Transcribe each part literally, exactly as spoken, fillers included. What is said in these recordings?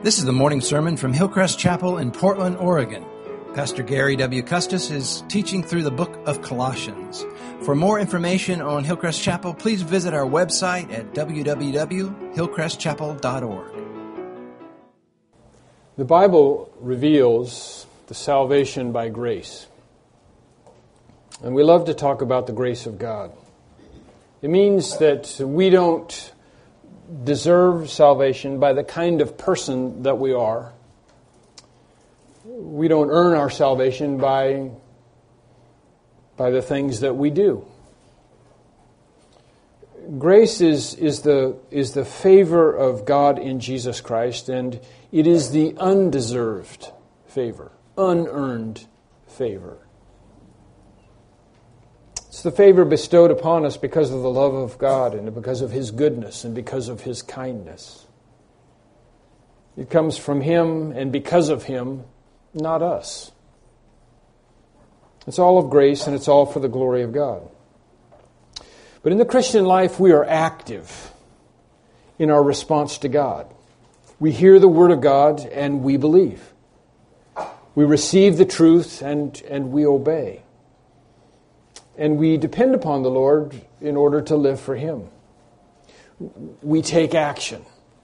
This is the morning sermon from Hillcrest Chapel in Portland, Oregon. Pastor Gary W. Custis is teaching through the book of Colossians. For more information on Hillcrest Chapel, please visit our website at w w w dot hillcrest chapel dot org. The Bible reveals the salvation by grace. And we love to talk about the grace of God. It means that we don't deserve salvation by the kind of person that we are. We don't earn our salvation by, by the things that we do. Grace is, is, the, is the favor of God in Jesus Christ, and it is the undeserved favor, unearned favor. It's the favor bestowed upon us because of the love of God and because of His goodness and because of His kindness. It comes from Him and because of Him, not us. It's all of grace and it's all for the glory of God. But in the Christian life, we are active in our response to God. We hear the Word of God and we believe. We receive the truth and, and we obey. And we depend upon the Lord in order to live for Him. We take action.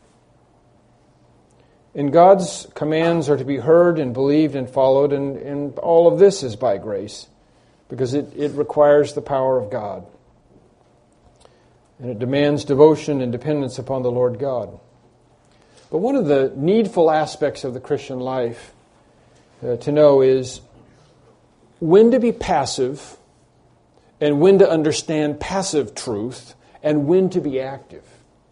And God's commands are to be heard and believed and followed, and, and all of this is by grace, because it, it requires the power of God. And it demands devotion and dependence upon the Lord God. But one of the needful aspects of the Christian life uh, to know is when to be passive and when to understand passive truth, and when to be active.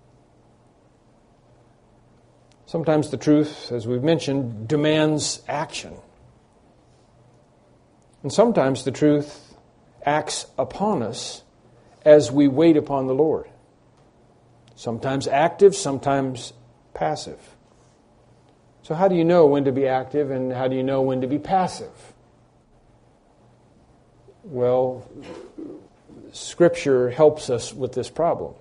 Sometimes the truth, as we've mentioned, demands action. And sometimes the truth acts upon us as we wait upon the Lord. Sometimes active, sometimes passive. So how do you know when to be active and how do you know when to be passive? Well, Scripture helps us with this problem.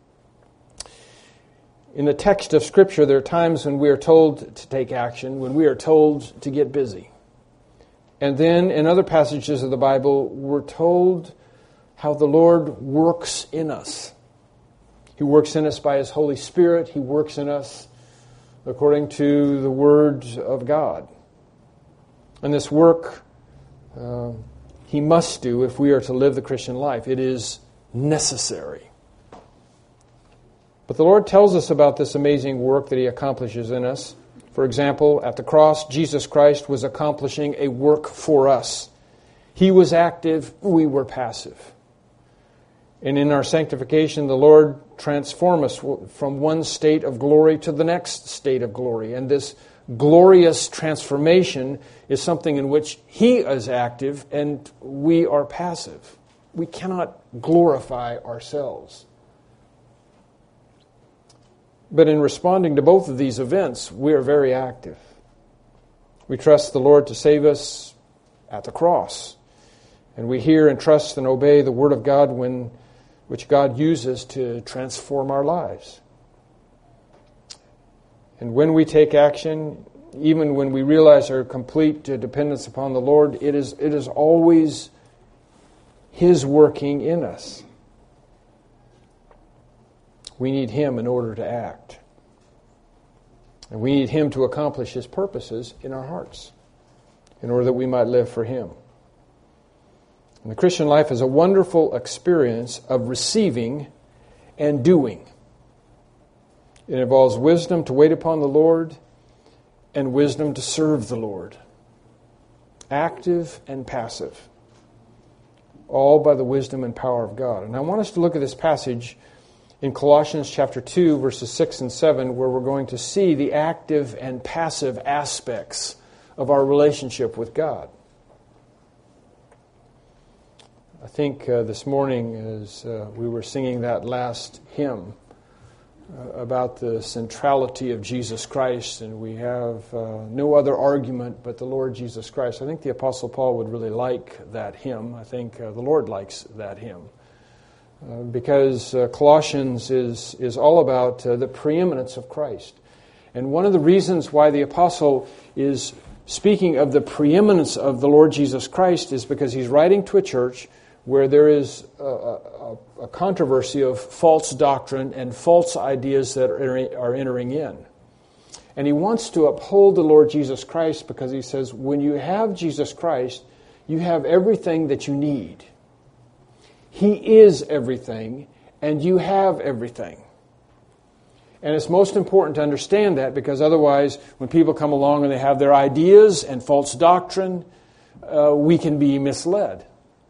In the text of Scripture, there are times when we are told to take action, when we are told to get busy. And then in other passages of the Bible, we're told how the Lord works in us. He works in us by His Holy Spirit. He works in us according to the Word of God. And this work uh, He must do if we are to live the Christian life. It is necessary. But the Lord tells us about this amazing work that He accomplishes in us. For example, at the cross, Jesus Christ was accomplishing a work for us. He was active, we were passive. And in our sanctification, the Lord transforms us from one state of glory to the next state of glory. And this glorious transformation is something in which He is active and we are passive. We cannot glorify ourselves. But in responding to both of these events, we are very active. We trust the Lord to save us at the cross. And we hear and trust and obey the Word of God when, which God uses to transform our lives. And when we take action, even when we realize our complete dependence upon the Lord, it is, it is always His working in us. We need Him in order to act. And we need Him to accomplish His purposes in our hearts in order that we might live for Him. And the Christian life is a wonderful experience of receiving and doing. It involves wisdom to wait upon the Lord and wisdom to serve the Lord. Active and passive. All by the wisdom and power of God. And I want us to look at this passage in Colossians chapter two, verses six and seven, where we're going to see the active and passive aspects of our relationship with God. I think uh, this morning as uh, we were singing that last hymn, Uh, about the centrality of Jesus Christ, and we have uh, no other argument but the Lord Jesus Christ. I think the Apostle Paul would really like that hymn. I think uh, the Lord likes that hymn. Uh, because uh, Colossians is, is all about uh, the preeminence of Christ. And one of the reasons why the apostle is speaking of the preeminence of the Lord Jesus Christ is because he's writing to a church where there is a, a, a controversy of false doctrine and false ideas that are, are entering in. And he wants to uphold the Lord Jesus Christ because he says, when you have Jesus Christ, you have everything that you need. He is everything, and you have everything. And it's most important to understand that, because otherwise, when people come along and they have their ideas and false doctrine, uh, we can be misled.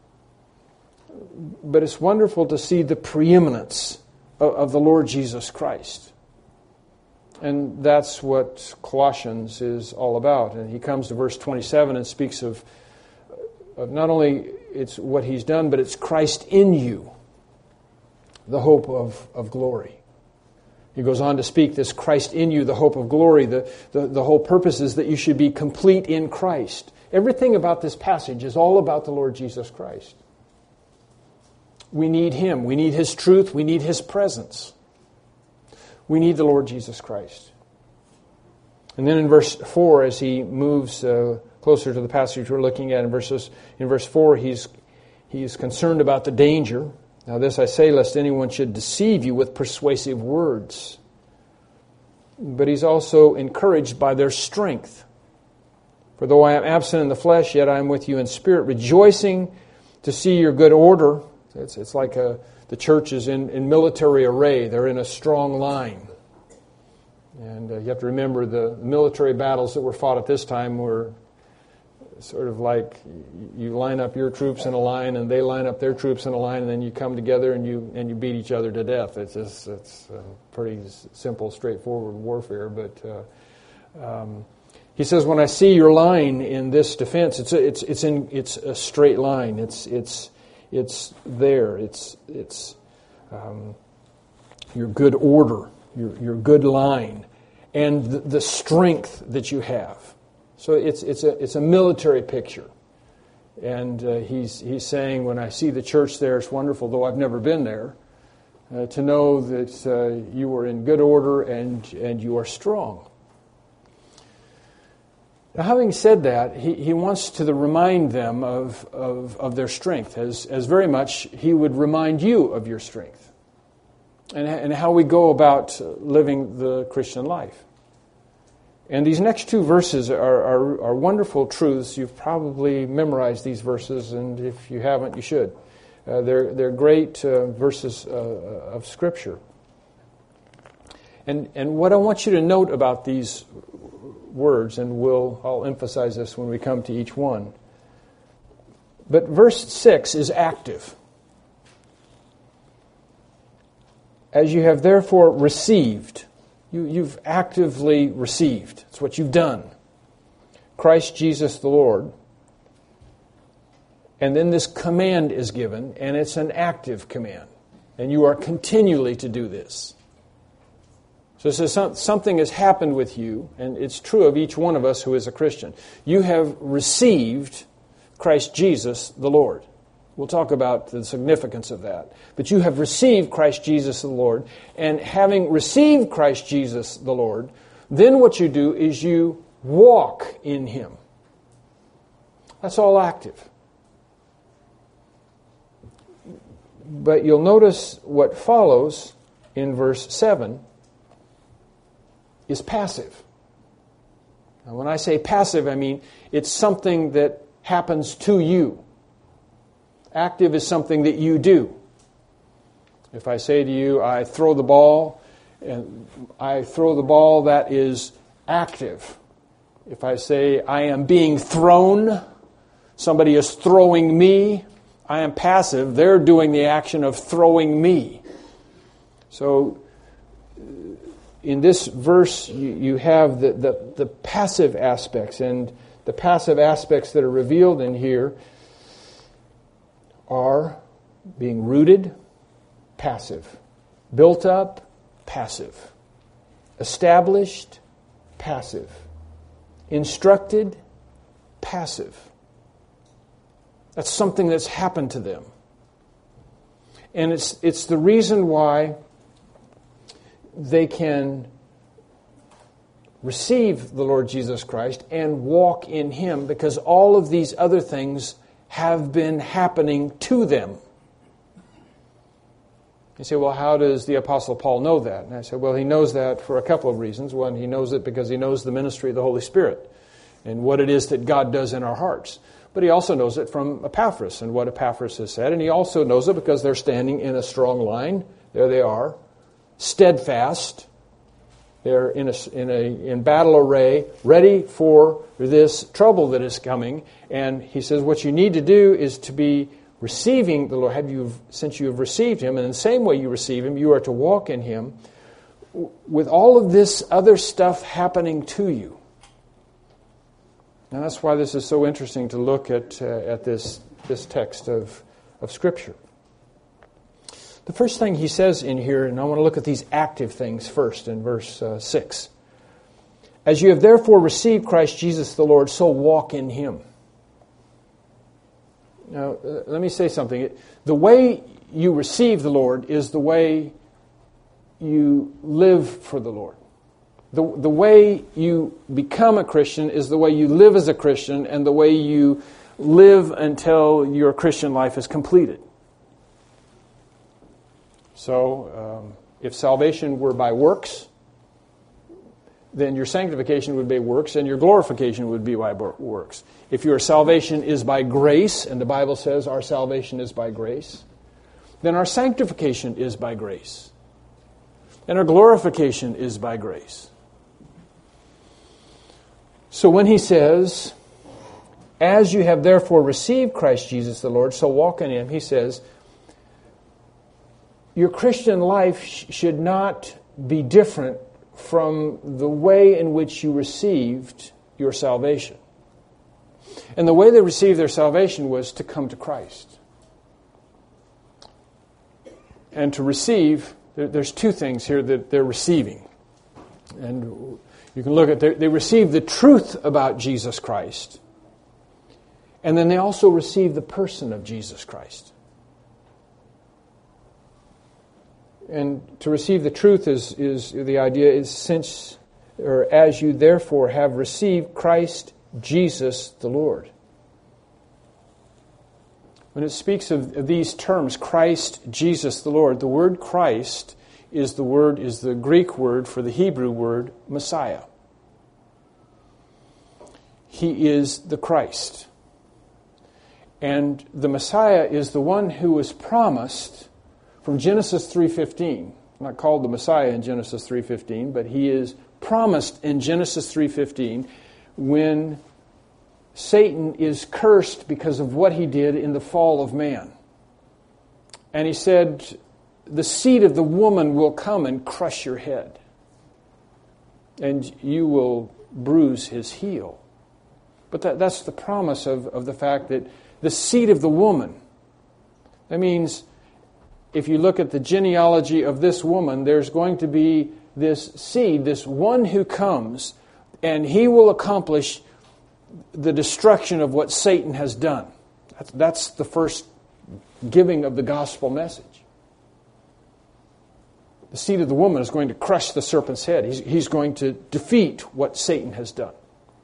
But it's wonderful to see the preeminence of, of the Lord Jesus Christ. And that's what Colossians is all about. And he comes to verse twenty-seven and speaks of, of not only it's what he's done, but it's Christ in you, the hope of, of glory. He goes on to speak this Christ in you, the hope of glory. The, the, the whole purpose is that you should be complete in Christ. Everything about this passage is all about the Lord Jesus Christ. We need Him. We need His truth. We need His presence. We need the Lord Jesus Christ. And then in verse four, as he moves uh, closer to the passage we're looking at, in verses in verse four, he's he's concerned about the danger. Now this I say, lest anyone should deceive you with persuasive words. But he's also encouraged by their strength. For though I am absent in the flesh, yet I am with you in spirit, rejoicing to see your good order. It's, it's like a, the church is in, in military array. They're in a strong line. And uh, you have to remember the military battles that were fought at this time were sort of like you line up your troops in a line and they line up their troops in a line, and then you come together and you and you beat each other to death. It's just it's uh, pretty simple, straightforward warfare. But uh, um, he says, when I see your line in this defense, it's a, it's it's in it's a straight line. It's it's it's there. It's it's um, your good order, your your good line, and the, the strength that you have. So it's it's a it's a military picture, and uh, he's he's saying, when I see the church there, it's wonderful, though I've never been there, uh, to know that uh, you are in good order and and you are strong. Now, having said that, he, he wants to remind them of, of of their strength, as as very much he would remind you of your strength, and and how we go about living the Christian life. And these next two verses are, are, are wonderful truths. You've probably memorized these verses, and if you haven't, you should. Uh, they're they're great uh, verses uh, of Scripture. And and what I want you to note about these words, and we'll I'll emphasize this when we come to each one. But verse six is active. As you have therefore received. You, you've actively received. It's what you've done. Christ Jesus the Lord. And then this command is given, and it's an active command. And you are continually to do this. So it says something has happened with you, and it's true of each one of us who is a Christian. You have received Christ Jesus the Lord. We'll talk about the significance of that. But you have received Christ Jesus the Lord, and having received Christ Jesus the Lord, then what you do is you walk in Him. That's all active. But you'll notice what follows in verse seven is passive. Now, when I say passive, I mean it's something that happens to you. Active is something that you do. If I say to you, I throw the ball, and I throw the ball, that is active. If I say, I am being thrown, somebody is throwing me, I am passive. They're doing the action of throwing me. So, in this verse, you, you have the, the, the passive aspects, and the passive aspects that are revealed in here are being rooted, passive. Built up, passive. Established, passive. Instructed, passive. That's something that's happened to them. And it's it's the reason why they can receive the Lord Jesus Christ and walk in Him, because all of these other things have been happening to them. You say, well, how does the Apostle Paul know that? And I said, well, he knows that for a couple of reasons. One, he knows it because he knows the ministry of the Holy Spirit and what it is that God does in our hearts. But he also knows it from Epaphras and what Epaphras has said. And he also knows it because they're standing in a strong line. There they are, steadfast. They're in a, in a in battle array, ready for this trouble that is coming. And he says, what you need to do is to be receiving the Lord. Have you, since you have received Him, and in the same way you receive Him, you are to walk in Him with all of this other stuff happening to you. And that's why this is so interesting to look at uh, at this this text of, of Scripture. The first thing he says in here, and I want to look at these active things first in verse uh, six. As you have therefore received Christ Jesus the Lord, so walk in Him. Now, uh, let me say something. The way you receive the Lord is the way you live for the Lord. The, the way you become a Christian is the way you live as a Christian, and the way you live until your Christian life is completed. So, um, if salvation were by works, then your sanctification would be works, and your glorification would be by works. If your salvation is by grace, and the Bible says our salvation is by grace, then our sanctification is by grace, and our glorification is by grace. So when he says, as you have therefore received Christ Jesus the Lord, so walk in Him, he says, your Christian life sh- should not be different from the way in which you received your salvation. And the way they received their salvation was to come to Christ. And to receive, there, there's two things here that they're receiving. And you can look at, they, they receive the truth about Jesus Christ. And then they also receive the person of Jesus Christ. And to receive the truth is, is the idea is since, or as you therefore have received Christ Jesus the Lord. When it speaks of these terms, Christ Jesus the Lord, the word Christ is the word is the Greek word for the Hebrew word Messiah. He is the Christ. And the Messiah is the one who was promised from Genesis three fifteen. Not called the Messiah in Genesis three fifteen, but he is promised in Genesis three fifteen when Satan is cursed because of what he did in the fall of man. And he said, the seed of the woman will come and crush your head, and you will bruise his heel. But that, that's the promise of, of the fact that the seed of the woman, that means if you look at the genealogy of this woman, there's going to be this seed, this one who comes, and he will accomplish the destruction of what Satan has done. That's, that's the first giving of the gospel message. The seed of the woman is going to crush the serpent's head. He's, he's going to defeat what Satan has done.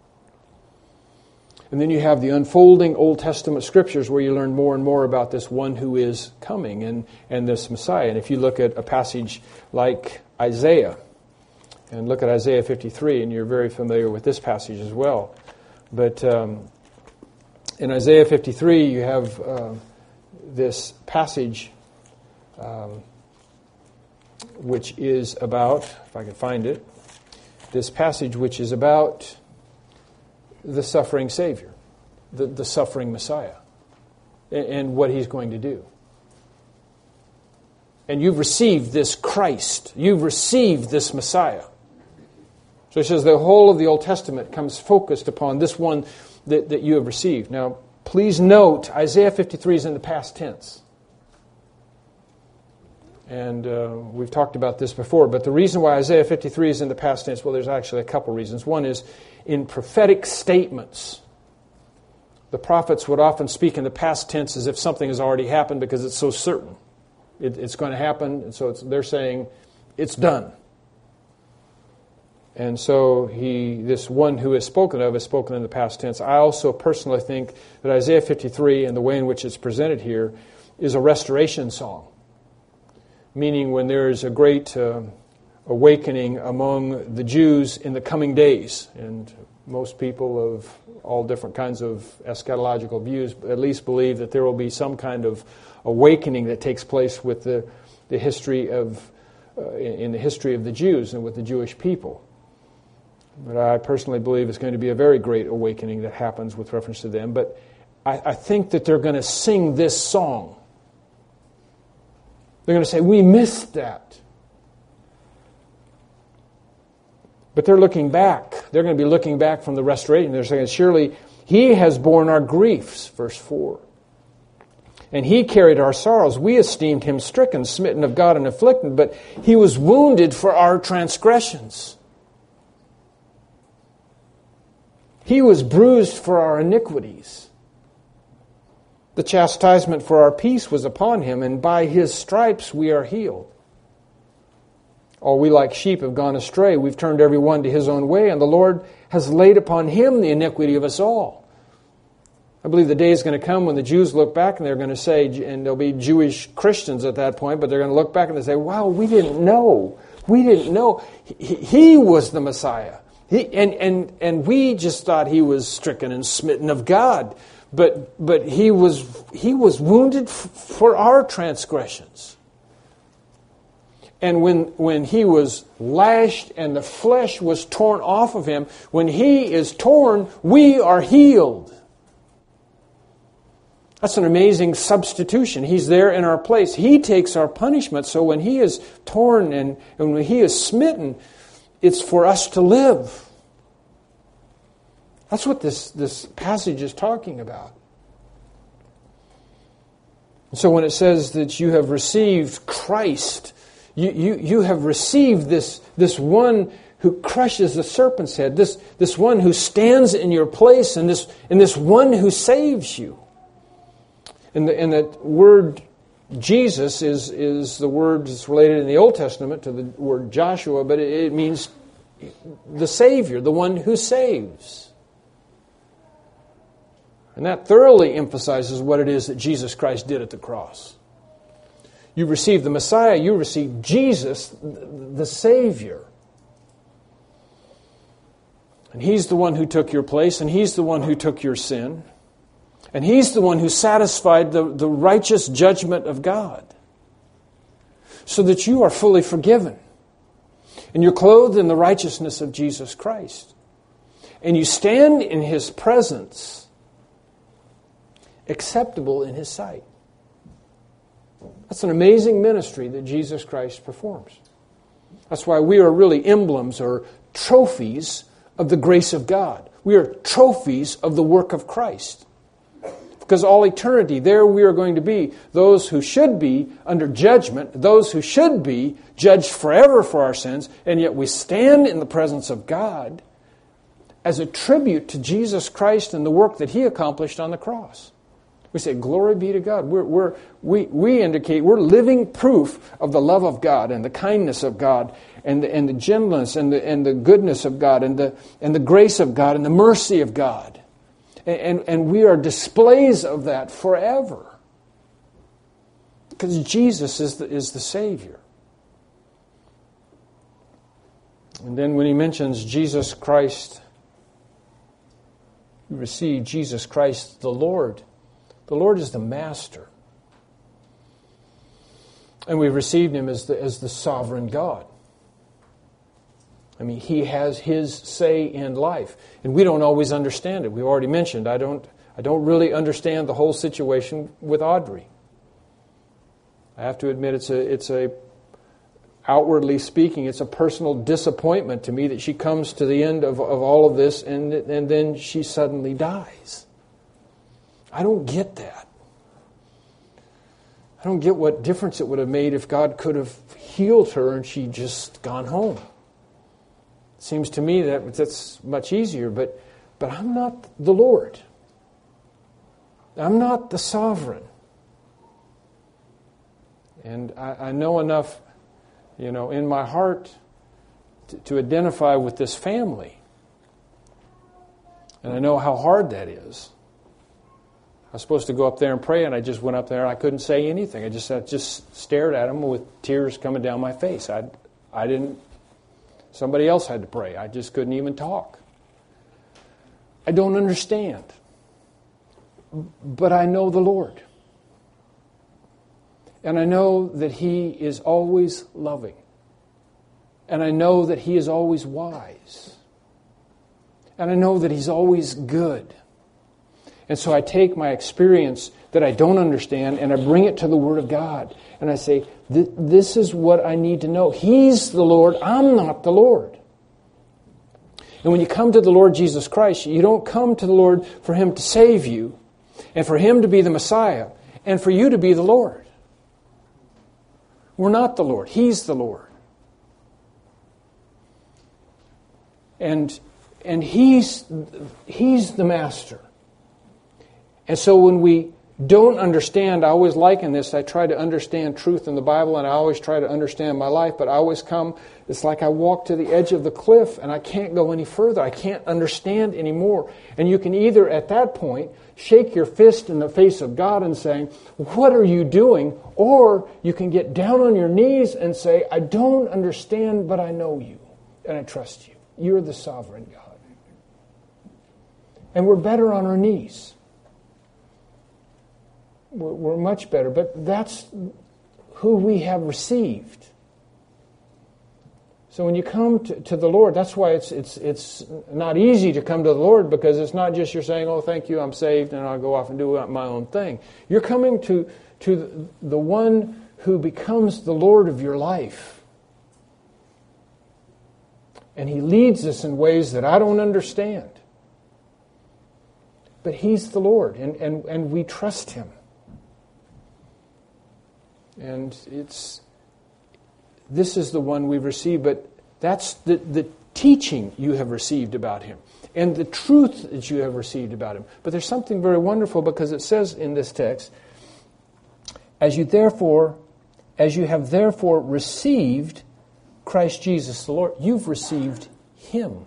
And then you have the unfolding Old Testament scriptures where you learn more and more about this one who is coming and, and this Messiah. And if you look at a passage like Isaiah, and look at Isaiah fifty-three, and you're very familiar with this passage as well. But um, in Isaiah fifty-three, you have uh, this passage um, which is about, if I can find it, this passage which is about the suffering Savior, the, the suffering Messiah, and, and what He's going to do. And you've received this Christ. You've received this Messiah. So it says the whole of the Old Testament comes focused upon this one that, that you have received. Now, please note, Isaiah fifty-three is in the past tense. And uh, we've talked about this before, but the reason why Isaiah fifty-three is in the past tense, well, there's actually a couple reasons. One is, in prophetic statements, the prophets would often speak in the past tense as if something has already happened because it's so certain. It, it's going to happen, and so it's, they're saying, it's done. And so he, this one who is spoken of is spoken in the past tense. I also personally think that Isaiah fifty-three and the way in which it's presented here is a restoration song, meaning when there is a great uh, awakening among the Jews in the coming days. And most people of all different kinds of eschatological views at least believe that there will be some kind of awakening that takes place with the, the history of, uh, in the history of the Jews and with the Jewish people. But I personally believe it's going to be a very great awakening that happens with reference to them. But I, I think that they're going to sing this song. They're going to say, we missed that. But they're looking back. They're going to be looking back from the restoration. They're saying, surely He has borne our griefs, verse four. And He carried our sorrows. We esteemed Him stricken, smitten of God, and afflicted. But He was wounded for our transgressions. He was bruised for our iniquities. The chastisement for our peace was upon Him, and by His stripes we are healed. All we like sheep have gone astray. We've turned every one to his own way, and the Lord has laid upon Him the iniquity of us all. I believe the day is going to come when the Jews look back and they're going to say, and there'll be Jewish Christians at that point, but they're going to look back and they say, wow, we didn't know. We didn't know. He, he was the Messiah. He, and, and, and we just thought He was stricken and smitten of God. But, but he was, he was wounded f- for our transgressions. And when, when He was lashed and the flesh was torn off of Him, when He is torn, we are healed. That's an amazing substitution. He's there in our place. He takes our punishment. So when He is torn and, and when He is smitten, it's for us to live. That's what this, this passage is talking about. So when it says that you have received Christ, You, you, you have received this, this one who crushes the serpent's head, this, this one who stands in your place, and this, and this one who saves you. And, the, and that word Jesus is, is the word that's related in the Old Testament to the word Joshua, but it, it means the Savior, the one who saves. And that thoroughly emphasizes what it is that Jesus Christ did at the cross. You receive the Messiah, you receive Jesus, the Savior. And He's the one who took your place, and He's the one who took your sin. And He's the one who satisfied the, the righteous judgment of God. So that you are fully forgiven. And you're clothed in the righteousness of Jesus Christ. And you stand in His presence, acceptable in His sight. That's an amazing ministry that Jesus Christ performs. That's why we are really emblems or trophies of the grace of God. We are trophies of the work of Christ. Because all eternity, there we are going to be those who should be under judgment, those who should be judged forever for our sins, and yet we stand in the presence of God as a tribute to Jesus Christ and the work that He accomplished on the cross. We say, glory be to God. We're, we're, we, we indicate we're living proof of the love of God and the kindness of God and the, and the gentleness and the, and the goodness of God and the, and the grace of God and the mercy of God. And, and, and we are displays of that forever. Because Jesus is the, is the Savior. And then when he mentions Jesus Christ, you receive Jesus Christ the Lord. The Lord is the Master. And we've received Him as the, as the sovereign God. I mean, He has His say in life. And we don't always understand it. We've already mentioned, I don't, I don't really understand the whole situation with Audrey. I have to admit, it's a, it's a, outwardly speaking, it's a personal disappointment to me that she comes to the end of, of all of this and, and then she suddenly dies. I don't get that. I don't get what difference it would have made if God could have healed her and she'd just gone home. It seems to me that that's much easier, but, but I'm not the Lord. I'm not the sovereign. And I, I know enough, you know, in my heart to, to identify with this family. And I know how hard that is. I was supposed to go up there and pray, and I just went up there and I couldn't say anything. I just I just stared at them with tears coming down my face. I I didn't. Somebody else had to pray. I just couldn't even talk. I don't understand, but I know the Lord, and I know that He is always loving, and I know that He is always wise, and I know that He's always good. And so I take my experience that I don't understand and I bring it to the Word of God. And I say, this is what I need to know. He's the Lord. I'm not the Lord. And when you come to the Lord Jesus Christ, you don't come to the Lord for Him to save you and for Him to be the Messiah and for you to be the Lord. We're not the Lord. He's the Lord. And, and He's, He's the Master. And so when we don't understand, I always liken this, I try to understand truth in the Bible, and I always try to understand my life, but I always come, it's like I walk to the edge of the cliff and I can't go any further. I can't understand anymore. And you can either at that point shake your fist in the face of God and saying, what are you doing? Or you can get down on your knees and say, I don't understand, but I know you and I trust you. You're the sovereign God. And we're better on our knees. We're much better, but that's who we have received. So when you come to, to the Lord, that's why it's it's it's not easy to come to the Lord, because it's not just you're saying, oh, thank you, I'm saved, and I'll go off and do my own thing. You're coming to, to the one who becomes the Lord of your life. And He leads us in ways that I don't understand. But He's the Lord, and, and, and we trust Him. And it's, this is the one we've received, but that's the, the teaching you have received about Him and the truth that you have received about Him. But there's something very wonderful, because it says in this text, as you therefore, as you have therefore received Christ Jesus the Lord, you've received Him.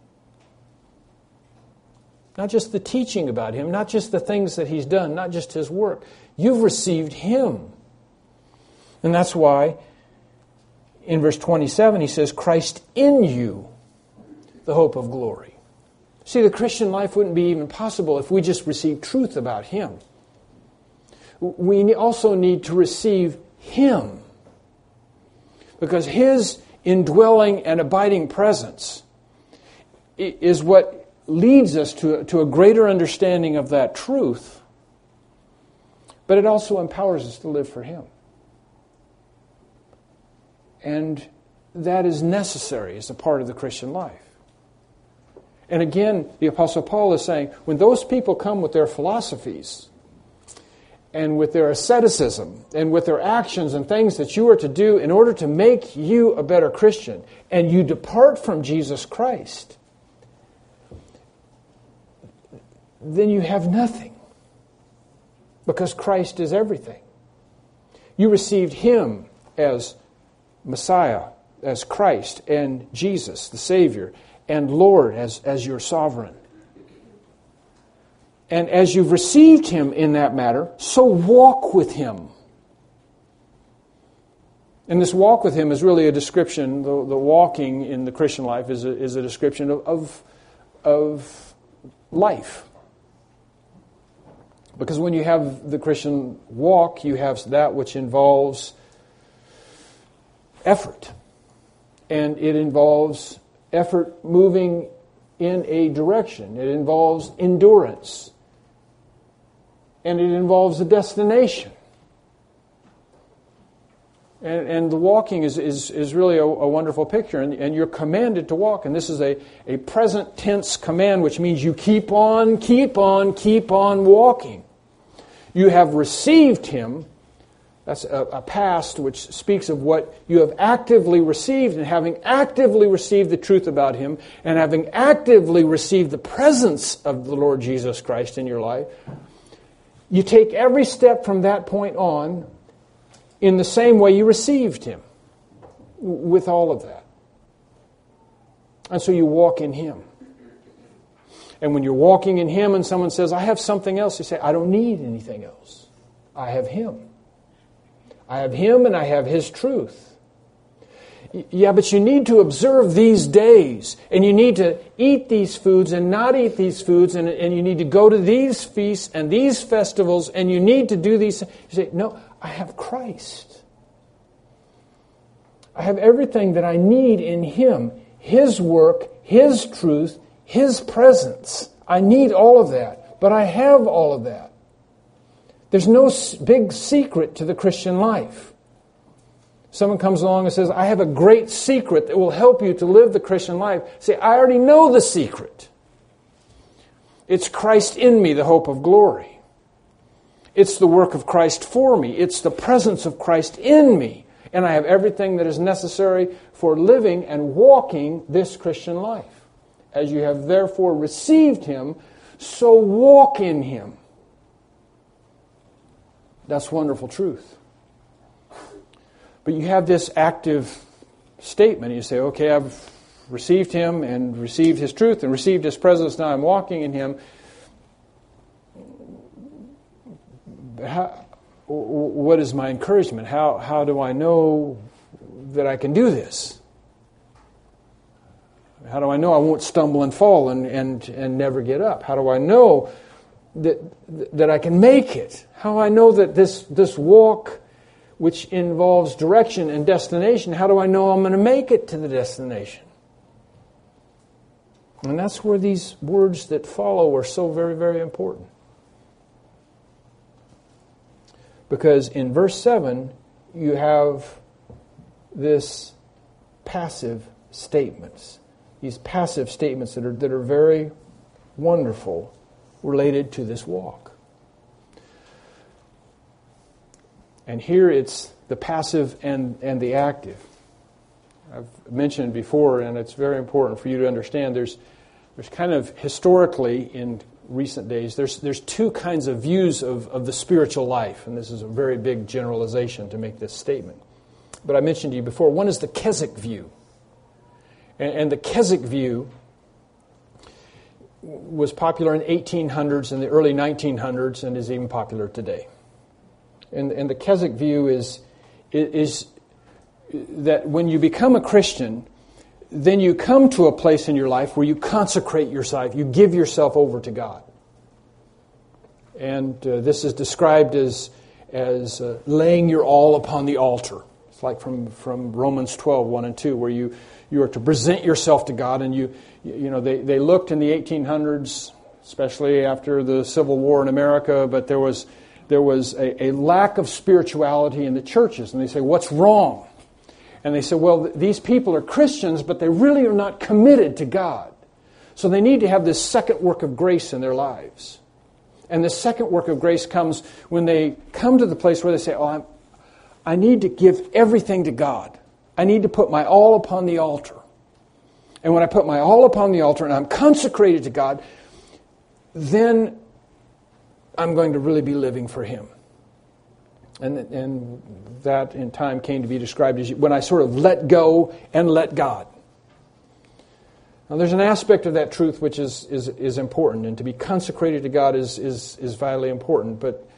Not just the teaching about Him, not just the things that He's done, not just His work. You've received Him. And that's why in verse twenty-seven he says, Christ in you, the hope of glory. See, the Christian life wouldn't be even possible if we just received truth about Him. We also need to receive Him, because His indwelling and abiding presence is what leads us to, to a greater understanding of that truth, but it also empowers us to live for Him. And that is necessary as a part of the Christian life. And again, the Apostle Paul is saying, when those people come with their philosophies and with their asceticism and with their actions and things that you are to do in order to make you a better Christian, and you depart from Jesus Christ, then you have nothing, because Christ is everything. You received Him as Messiah, as Christ, and Jesus, the Savior, and Lord as, as your sovereign. And as you've received Him in that matter, so walk with Him. And this walk with Him is really a description, the, the walking in the Christian life is a, is a description of, of, of life. Because when you have the Christian walk, you have that which involves effort. And it involves effort moving in a direction. It involves endurance. And it involves a destination. And, and the walking is, is, is really a, a wonderful picture. And, and you're commanded to walk. And this is a, a present tense command, which means you keep on, keep on, keep on walking. You have received Him. That's a, a past which speaks of what you have actively received, and having actively received the truth about Him, and having actively received the presence of the Lord Jesus Christ in your life, you take every step from that point on in the same way you received Him, with all of that. And so you walk in Him. And when you're walking in Him and someone says, I have something else, you say, I don't need anything else. I have Him. I have Him and I have His truth. Yeah, but you need to observe these days, and you need to eat these foods and not eat these foods, and, and you need to go to these feasts and these festivals, and you need to do these. You say, no, I have Christ. I have everything that I need in Him, His work, His truth, His presence. I need all of that, but I have all of that. There's no big secret to the Christian life. Someone comes along and says, I have a great secret that will help you to live the Christian life. Say, I already know the secret. It's Christ in me, the hope of glory. It's the work of Christ for me. It's the presence of Christ in me. And I have everything that is necessary for living and walking this Christian life. As you have therefore received Him, so walk in Him. That's wonderful truth. But you have this active statement. You say, okay, I've received Him and received His truth and received His presence. Now I'm walking in Him. How, what is my encouragement? How, how do I know that I can do this? How do I know I won't stumble and fall and, and, and never get up? How do I know that, that I can make it? How do I know that this, this walk, which involves direction and destination, how do I know I'm going to make it to the destination? And that's where these words that follow are so very, very important. Because in verse seven, you have this passive statements. These passive statements that are, that are very wonderful related to this walk. And here it's the passive and, and the active. I've mentioned before, and it's very important for you to understand, there's there's kind of historically in recent days, there's there's two kinds of views of, of the spiritual life, and this is a very big generalization to make this statement. But I mentioned to you before, one is the Keswick view. And, and the Keswick view was popular in the eighteen hundreds and the early nineteen hundreds and is even popular today. And, and the Keswick view is, is that when you become a Christian, then you come to a place in your life where you consecrate yourself, you give yourself over to God. And uh, this is described as, as uh, laying your all upon the altar. It's like from, from Romans twelve, one and two, where you, you are to present yourself to God. And you, you know, they, they looked in the eighteen hundreds, especially after the Civil War in America, but there was... There was a, a lack of spirituality in the churches. And they say, what's wrong? And they say, well, th- these people are Christians, but they really are not committed to God. So they need to have this second work of grace in their lives. And this second work of grace comes when they come to the place where they say, oh, I'm, I need to give everything to God. I need to put my all upon the altar. And when I put my all upon the altar and I'm consecrated to God, then I'm going to really be living for Him. And, and that in time came to be described as when I sort of let go and let God. Now there's an aspect of that truth which is, is, is important, and to be consecrated to God is, is, is vitally important, but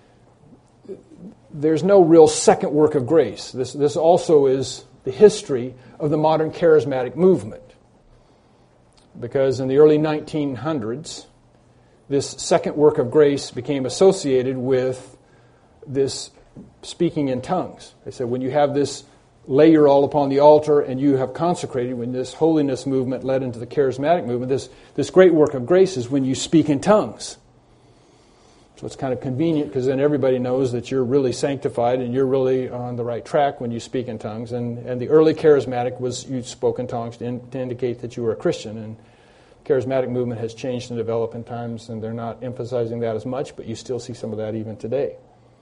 there's no real second work of grace. This, this also is the history of the modern charismatic movement. Because in the early nineteen hundreds, this second work of grace became associated with this speaking in tongues. They said when you have this lay your all upon the altar and you have consecrated, when this holiness movement led into the charismatic movement, this, this great work of grace is when you speak in tongues. So it's kind of convenient because then everybody knows that you're really sanctified and you're really on the right track when you speak in tongues. And, and the early charismatic was you spoke in tongues to, in, to indicate that you were a Christian. And charismatic movement has changed and developed in times, and they're not emphasizing that as much, but you still see some of that even today.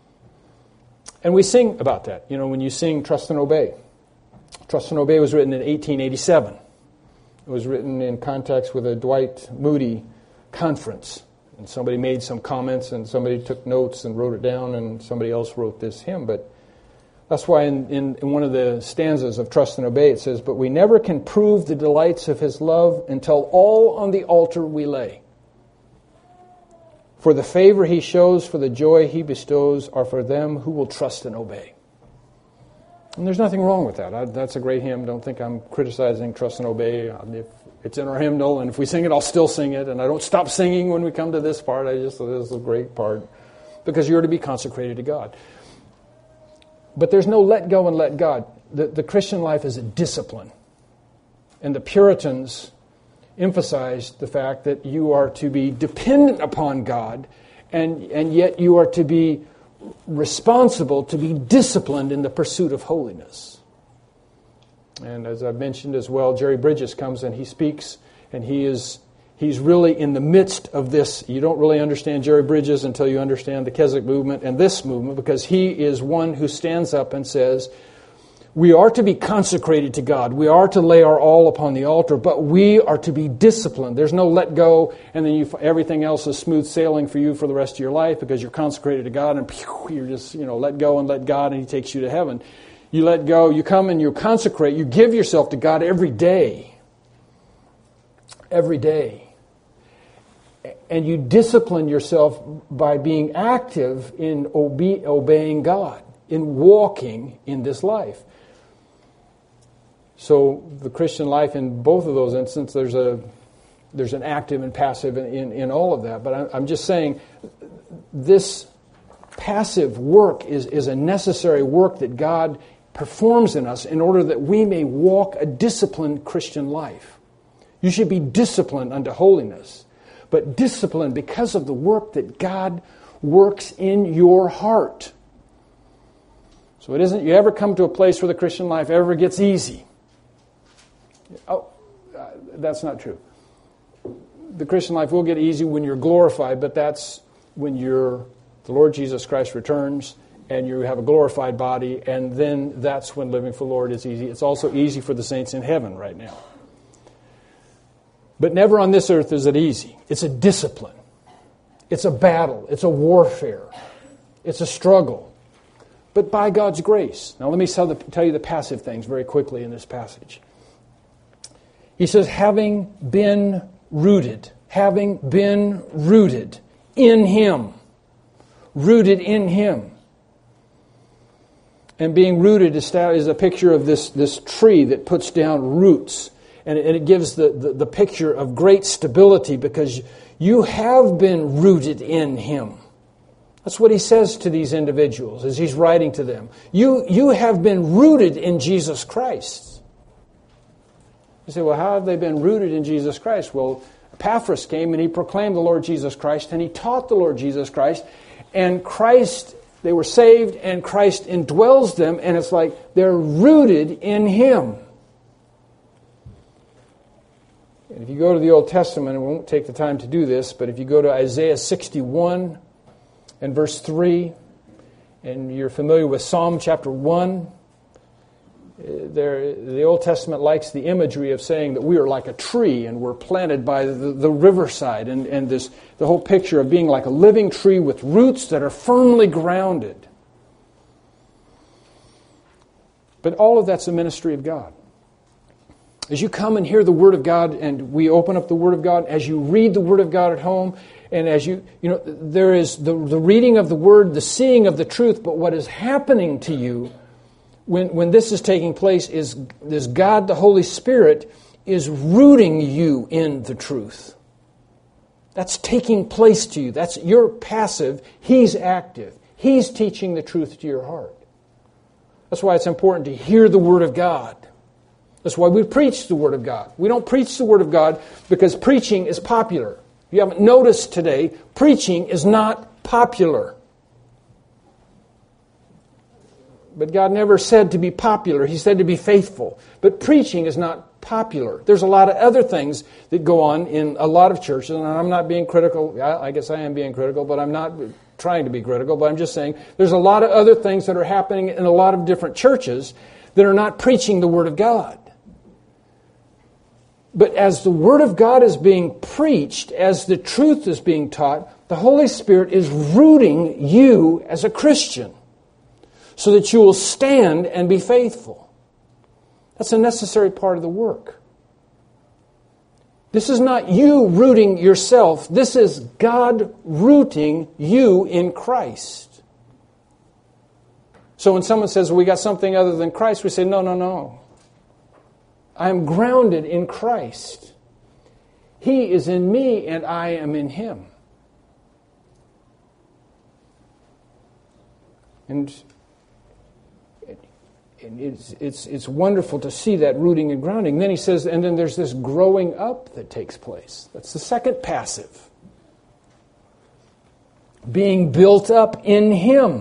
And we sing about that. You know, when you sing Trust and Obey. Trust and Obey was written in eighteen eighty-seven. It was written in context with a Dwight Moody conference. And somebody made some comments, and somebody took notes and wrote it down, and somebody else wrote this hymn. But That's why in, in, in one of the stanzas of Trust and Obey it says, "But we never can prove the delights of His love until all on the altar we lay. For the favor He shows, for the joy He bestows, are for them who will trust and obey." And there's nothing wrong with that. I, that's a great hymn. Don't think I'm criticizing Trust and Obey. If it's in our hymnal, and if we sing it, I'll still sing it. And I don't stop singing when we come to this part. I just, this is a great part. Because you're to be consecrated to God. But there's no let go and let God. The, the Christian life is a discipline. And the Puritans emphasized the fact that you are to be dependent upon God, and, and yet you are to be responsible, to be disciplined in the pursuit of holiness. And as I've mentioned as well, Jerry Bridges comes and he speaks, and he is he's really in the midst of this. You don't really understand Jerry Bridges until you understand the Keswick movement and this movement, because he is one who stands up and says, we are to be consecrated to God. We are to lay our all upon the altar, but we are to be disciplined. There's no let go, and then you, everything else is smooth sailing for you for the rest of your life because you're consecrated to God, and pew, you're just, you know, let go and let God, and He takes you to heaven. You let go, you come and you consecrate, you give yourself to God every day. Every day. And you discipline yourself by being active in obe- obeying God, in walking in this life. So the Christian life, in both of those instances, there's a there's an active and passive in, in, in all of that. But I, I'm just saying, this passive work is, is a necessary work that God performs in us in order that we may walk a disciplined Christian life. You should be disciplined unto holiness, but disciplined because of the work that God works in your heart. So it isn't you ever come to a place where the Christian life ever gets easy. Oh, uh, that's not true. The Christian life will get easy when you're glorified, but that's when you're, the Lord Jesus Christ returns and you have a glorified body, and then that's when living for the Lord is easy. It's also easy for the saints in heaven right now. But never on this earth is it easy. It's a discipline. It's a battle. It's a warfare. It's a struggle. But by God's grace. Now let me tell, the, tell you the passive things very quickly in this passage. He says, having been rooted, having been rooted in Him. Rooted in Him. And being rooted is a picture of this, this tree that puts down roots. And it gives the, the, the picture of great stability because you have been rooted in Him. That's what he says to these individuals as he's writing to them. You, you have been rooted in Jesus Christ. You say, well, how have they been rooted in Jesus Christ? Well, Epaphras came and he proclaimed the Lord Jesus Christ and he taught the Lord Jesus Christ. And Christ, they were saved and Christ indwells them, and it's like they're rooted in Him. And if you go to the Old Testament, and we won't take the time to do this, but if you go to Isaiah sixty-one and verse three, and you're familiar with Psalm chapter one, there, the Old Testament likes the imagery of saying that we are like a tree and we're planted by the, the riverside, and, and this the whole picture of being like a living tree with roots that are firmly grounded. But all of that's a ministry of God. As you come and hear the Word of God, and we open up the Word of God, as you read the Word of God at home, and as you, you know, there is the, the reading of the Word, the seeing of the truth, but what is happening to you when, when this is taking place is, is God, the Holy Spirit, is rooting you in the truth. That's taking place to you. That's, you're passive, He's active. He's teaching the truth to your heart. That's why it's important to hear the Word of God. That's why we preach the Word of God. We don't preach the Word of God because preaching is popular. If you haven't noticed today, preaching is not popular. But God never said to be popular. He said to be faithful. But preaching is not popular. There's a lot of other things that go on in a lot of churches, and I'm not being critical. I guess I am being critical, but I'm not trying to be critical. But I'm just saying there's a lot of other things that are happening in a lot of different churches that are not preaching the Word of God. But as the Word of God is being preached, as the truth is being taught, the Holy Spirit is rooting you as a Christian. so that you will stand and be faithful. That's a necessary part of the work. This is not you rooting yourself. This is God rooting you in Christ. So when someone says, well, we got something other than Christ, we say, no, no, no. I am grounded in Christ. He is in me and I am in Him. And it's, it's, it's wonderful to see that rooting and grounding. And then he says, and then there's this growing up that takes place. That's the second passive. Being built up in Him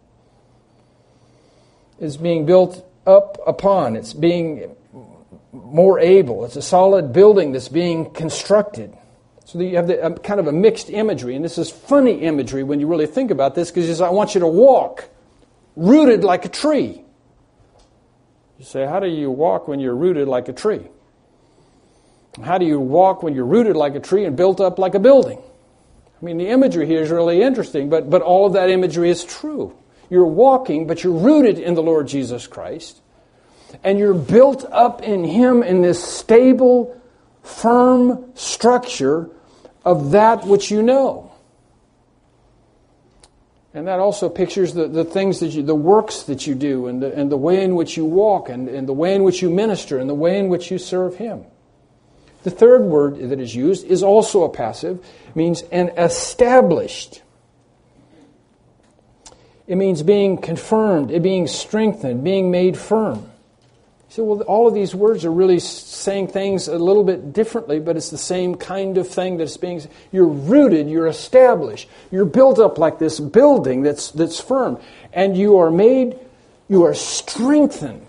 is being built up upon. It's being more able. It's a solid building that's being constructed. So you have the, um, kind of a mixed imagery. And this is funny imagery when you really think about this, because he says, I want you to walk rooted like a tree. You say, how do you walk when you're rooted like a tree? How do you walk when you're rooted like a tree and built up like a building? I mean, the imagery here is really interesting, but, but all of that imagery is true. You're walking, but you're rooted in the Lord Jesus Christ. And you're built up in Him in this stable, firm structure of that which you know. And that also pictures the, the things that you, the works that you do, and the, and the way in which you walk, and, and the way in which you minister, and the way in which you serve Him. The third word that is used is also a passive. It means an established. It means being confirmed, it being strengthened, being made firm. So, well, all of these words are really saying things a little bit differently, but it's the same kind of thing that's being. You're rooted, you're established, you're built up like this building that's that's firm, and you are made, you are strengthened.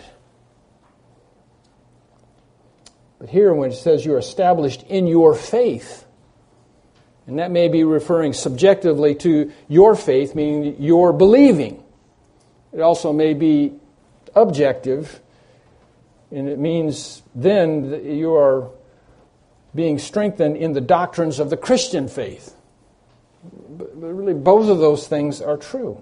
But here, when it says you're established in your faith, and that may be referring subjectively to your faith, meaning your believing. It also may be objective. And it means then that you are being strengthened in the doctrines of the Christian faith. But really, both of those things are true.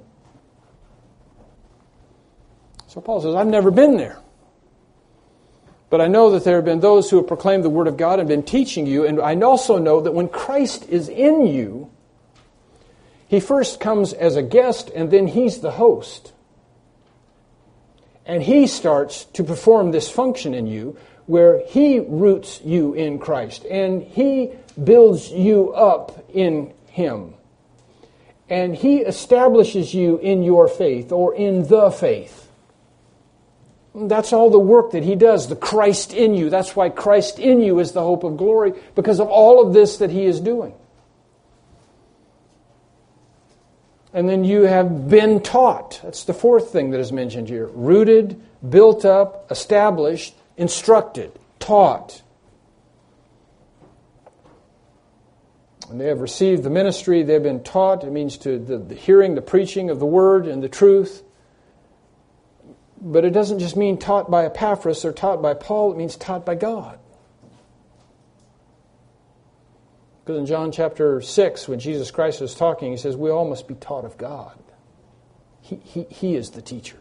So Paul says, I've never been there. But I know that there have been those who have proclaimed the Word of God and been teaching you. And I also know that when Christ is in you, He first comes as a guest and then He's the host. And He starts to perform this function in you where He roots you in Christ. And He builds you up in Him. And He establishes you in your faith or in the faith. That's all the work that He does, the Christ in you. That's why Christ in you is the hope of glory, because of all of this that He is doing. And then you have been taught. That's the fourth thing that is mentioned here. Rooted, built up, established, instructed, taught. And they have received the ministry. They've been taught. It means to the, the hearing, the preaching of the Word and the truth. But it doesn't just mean taught by Epaphras or taught by Paul. It means taught by God. Because in John chapter six, when Jesus Christ was talking, He says, we all must be taught of God. He, he, he is the teacher.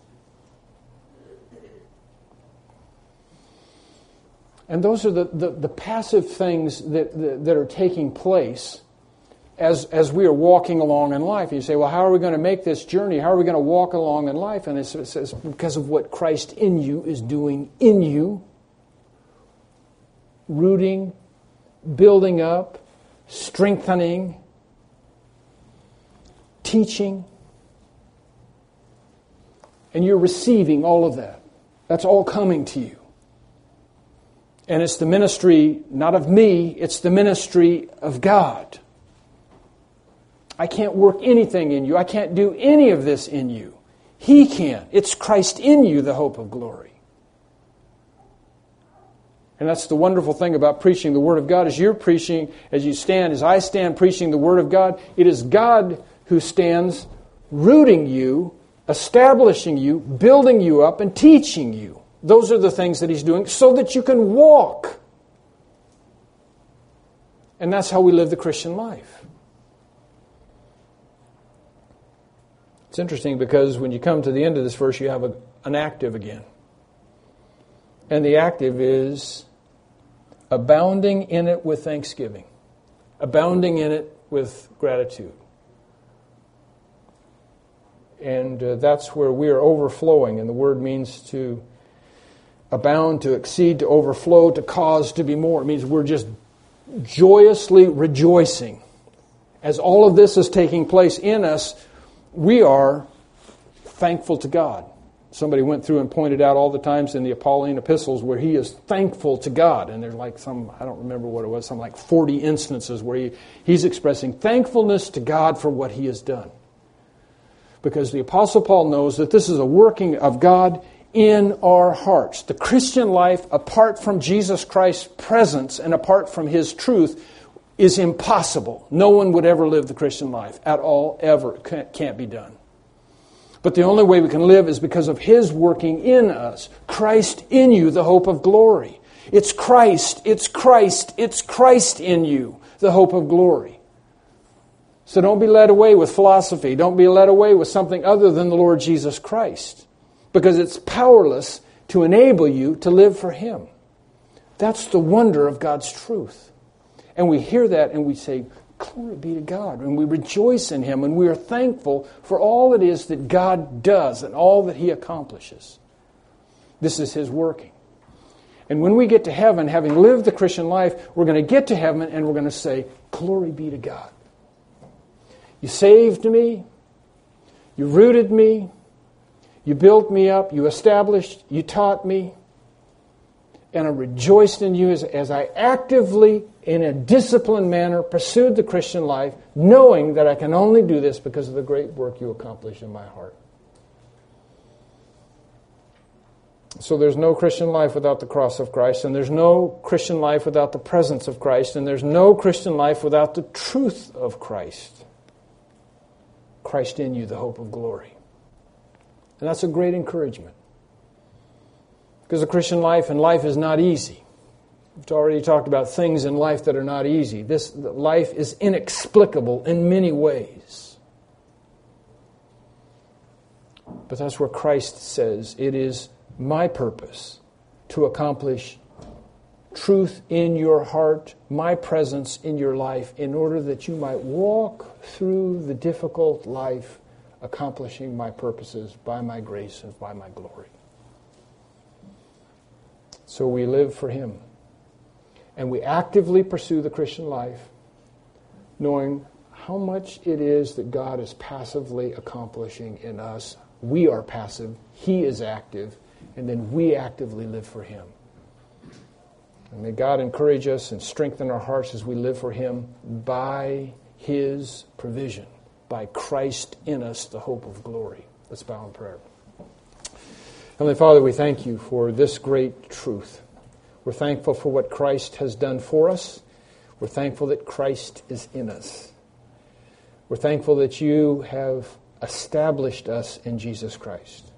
And those are the, the, the passive things that, that, that are taking place as, as we are walking along in life. You say, well, how are we going to make this journey? How are we going to walk along in life? And it says, because of what Christ in you is doing in you, rooting, building up, strengthening, teaching. And you're receiving all of that. That's all coming to you. And it's the ministry, not of me, it's the ministry of God. I can't work anything in you. I can't do any of this in you. He can. It's Christ in you, the hope of glory. And that's the wonderful thing about preaching the Word of God. As you're preaching, as you stand, as I stand preaching the Word of God, it is God who stands rooting you, establishing you, building you up, and teaching you. Those are the things that He's doing so that you can walk. And that's how we live the Christian life. It's interesting because when you come to the end of this verse, you have a, an active again. And the active is abounding in it with thanksgiving. Abounding in it with gratitude. And uh, that's where we are overflowing. And the word means to abound, to exceed, to overflow, to cause to be more. It means we're just joyously rejoicing. As all of this is taking place in us, we are thankful to God. Somebody went through and pointed out all the times in the Pauline epistles where he is thankful to God. And there's like some, I don't remember what it was, some like forty instances where he, he's expressing thankfulness to God for what he has done. Because the Apostle Paul knows that this is a working of God in our hearts. The Christian life, apart from Jesus Christ's presence and apart from His truth, is impossible. No one would ever live the Christian life at all, ever. It can't be done. But the only way we can live is because of His working in us. Christ in you, the hope of glory. It's Christ, it's Christ, it's Christ in you, the hope of glory. So don't be led away with philosophy. Don't be led away with something other than the Lord Jesus Christ. Because it's powerless to enable you to live for Him. That's the wonder of God's truth. And we hear that and we say, glory be to God. And we rejoice in Him and we are thankful for all it is that God does and all that He accomplishes. This is His working. And when we get to heaven, having lived the Christian life, we're going to get to heaven and we're going to say, glory be to God. You saved me. You rooted me. You built me up. You established. You taught me. And I rejoiced in you as, as I actively, in a disciplined manner, pursued the Christian life, knowing that I can only do this because of the great work you accomplished in my heart. So there's no Christian life without the cross of Christ, and there's no Christian life without the presence of Christ, and there's no Christian life without the truth of Christ. Christ in you, the hope of glory. And that's a great encouragement. Because the Christian life and life is not easy. We've already talked about things in life that are not easy. This life is inexplicable in many ways. But that's where Christ says, it is my purpose to accomplish truth in your heart, my presence in your life, in order that you might walk through the difficult life, accomplishing my purposes by my grace and by my glory. So we live for Him. And we actively pursue the Christian life, knowing how much it is that God is passively accomplishing in us. We are passive, He is active, and then we actively live for Him. And may God encourage us and strengthen our hearts as we live for Him by His provision, by Christ in us, the hope of glory. Let's bow in prayer. Heavenly Father, we thank You for this great truth. We're thankful for what Christ has done for us. We're thankful that Christ is in us. We're thankful that You have established us in Jesus Christ.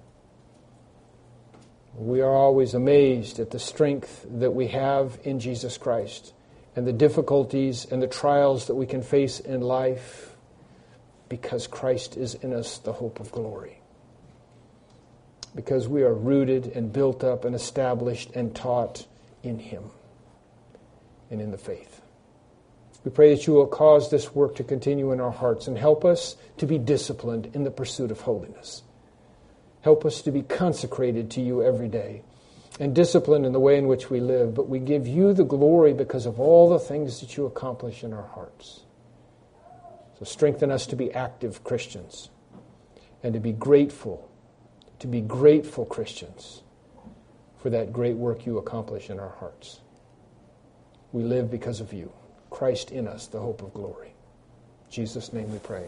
We are always amazed at the strength that we have in Jesus Christ and the difficulties and the trials that we can face in life because Christ is in us, the hope of glory. Because we are rooted and built up and established and taught in Him and in the faith. We pray that You will cause this work to continue in our hearts and help us to be disciplined in the pursuit of holiness. Help us to be consecrated to You every day and disciplined in the way in which we live. But we give You the glory because of all the things that You accomplish in our hearts. So strengthen us to be active Christians and to be grateful to be grateful Christians for that great work You accomplish in our hearts. We live because of You. Christ in us, the hope of glory. In Jesus' name we pray,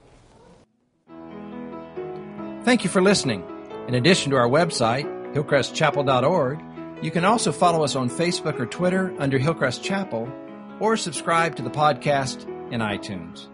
amen. Thank you for listening. In addition to our website, hillcrest chapel dot org, you can also follow us on Facebook or Twitter under Hillcrest Chapel, or subscribe to the podcast in iTunes.